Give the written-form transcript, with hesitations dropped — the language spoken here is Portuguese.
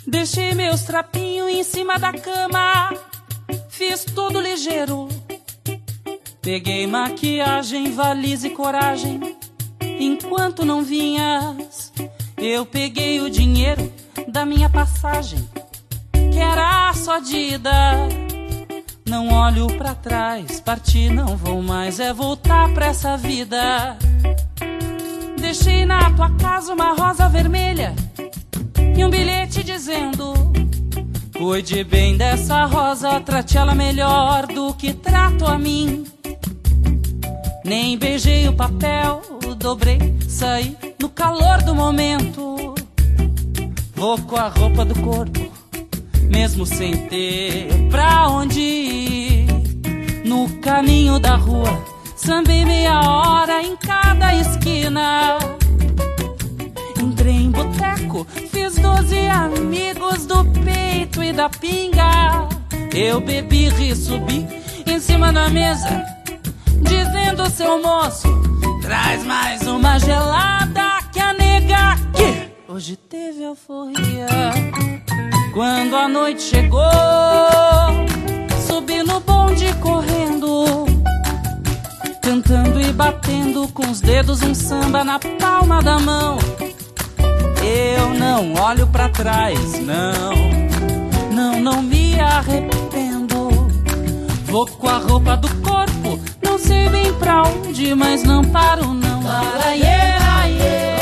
Deixei meus trapinhos em cima da cama, fiz tudo ligeiro. Peguei maquiagem, valise e coragem. Enquanto não vinhas, eu peguei o dinheiro da minha passagem, que era só de ida. Não olho pra trás, parti, não vou mais, é voltar pra essa vida. Deixei na tua casa uma rosa vermelha e um bilhete dizendo: cuide bem dessa rosa, trate ela melhor do que trato a mim. Nem beijei o papel, dobrei, saí no calor do momento. Vou com a roupa do corpo, mesmo sem ter pra onde ir. No caminho da rua, sambei meia hora em cada esquina. Entrei em boteco, fiz 12 amigos do peito e da pinga. Eu bebi, ri, subi em cima da mesa, dizendo: seu moço, traz mais uma gelada, que a nega aqui hoje teve euforia. Quando a noite chegou, subi no bonde correndo, cantando e batendo com os dedos um samba na palma da mão. Eu não olho pra trás, não me arrependo. Vou com a roupa do corpo, não sei bem pra onde, mas não paro não. Para, yeah, yeah.